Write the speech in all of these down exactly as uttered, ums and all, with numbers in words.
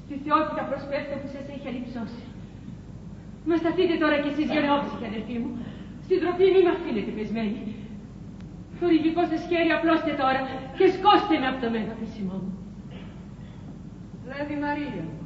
Στη θεότητα προσπέφτω που σας έχει αλυψώσει. Μα σταθείτε τώρα κι εσείς γενναιόψυχοι, αδελφοί μου. Στην τροπή μη με αφήνετε πεσμένη. Το ρηγικό σας χέρι απλώστε τώρα και σκώστε με από το μεταφυσιμό μου. Λέβη Μαρία μου,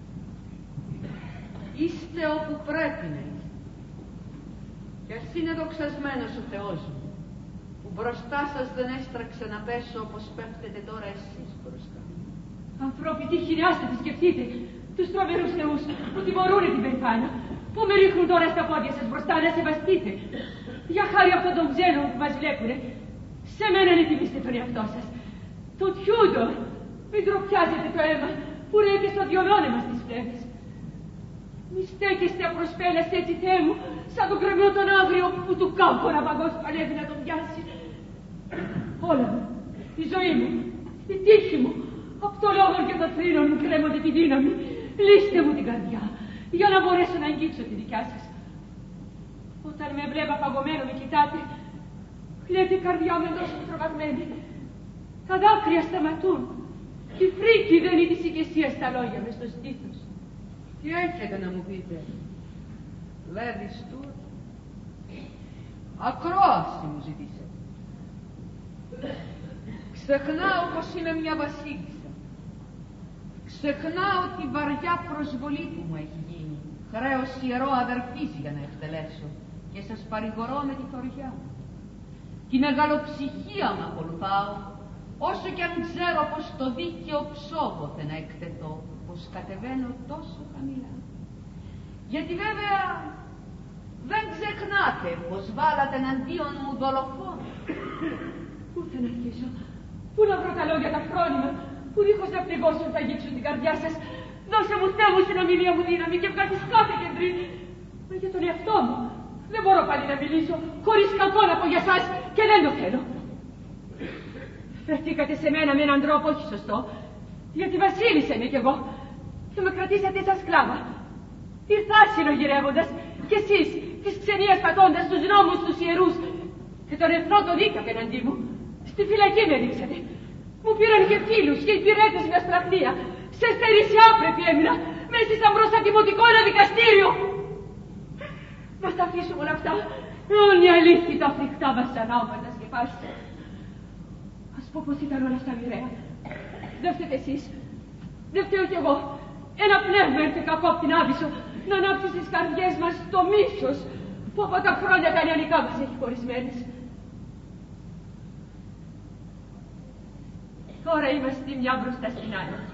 είστε όπου πρέπει να είστε. Κι ας είναι δοξασμένος ο Θεός μου, που μπροστά σας δεν έστραξε να πέσω όπως πέφτετε τώρα εσείς μπροστά. Ανθρώποι, τι χειριάστε, τη σκεφτείτε, τους τρομερούς θεούς που τιμωρούνε την περηφάνεια, που με ρίχνουν τώρα στα πόδια σας μπροστά να σεβαστείτε. Για χάρη αυτόν τον ξένο που μας βλέπουνε, σε μένα να τιμήστε τον εαυτό σας. Το Τιούντορ, μην τροπιάζετε το αίμα που ρέει στο διονόνομα στις φλέβες. Μη στέκεστε απροσπέλαστε έτσι, Θεέ μου, σαν τον κρεμιό τον άγριο που του κάμπονα παγκός παλεύει να τον πιάσει. Όλα μου, η ζωή μου, η τύχη μου, από το λόγο και το θρήνων μου κρέμονται τη δύναμη. Λύστε μου την καρδιά, για να μπορέσω να αγγίξω τη δικιά σας. Όταν με βλέπα παγωμένο με κοιτάτε, λέτε η καρδιά μου εντός μου τρομαγμένη. Τα δάκρυα σταματούν. Η φρίκη δεν είναι της ηγεσίας στα λόγια μες στο στήθος. Τι έχετε να μου πείτε, Λέβη Στουρ? Ακρόαση μου ζητήσετε. Ξεχνάω πως είμαι μια βασίλισσα. Ξεχνάω τη βαριά προσβολή που μου έχει γίνει. Χρέος ιερό αδερφής για να εκτελέσω και σας παρηγορώ με τη θωριά μου. Τη μεγαλοψυχία μου ακολουθάω, όσο κι αν ξέρω πως το δίκαιο ψόβοθε να εκτεθώ, πως κατεβαίνω τόσο χαμηλά. Γιατί βέβαια δεν ξεχνάτε πως βάλατε εναντίον μου δολοφόνο. Πού θα να αρχίσω, πού να βρω τα λόγια τα φρόνημα, που δίχως να πληγώσουν θα αγγίξουν την καρδιά σας. Δώσε μου, Θεέ μου, στην ομιλία μου δύναμη και βγάλεις κάθε κεντρή. Μα για τον εαυτό μου δεν μπορώ πάλι να μιλήσω χωρίς κακό να πω για σας και δεν το θέλω. Φερθήκατε σε μένα με έναν τρόπο όχι σωστό, γιατί βασίλισσα είμαι κι εγώ και με κρατήσατε σαν σκλάβα. Ήρθα άσυλο γυρεύοντας κι εσείς της ξενίας πατώντας τους νόμους τους ιερούς και τον εχθρό τον δίκα απέναντί μου. Στη φυλακή με ρίξατε. Μου πήραν και φίλους και υπηρέτες με αστραχτία. Σε στερήσια άπρεπη έμεινα. Με έστησαν προς αντιμωτικό ένα δικαστήριο. Μα τα αφήσουμε όλα αυτά. Όλη η αλήθεια τα φρικτά βασανά μου τα σκεπάσει. Ας πω πως ήταν όλα αυτά μοιραία. Δεν φταίτε εσείς. Δεν φταίω κι εγώ. Ένα πνεύμα ήρθε κακό απ' την Άβυσσο να ανάψει στις καρδιές μας το μίσος που από τα χρόνια τα νεανικά μας έχει χωρισμένες. Τώρα είμαστε μια μπροστά στην άλλη.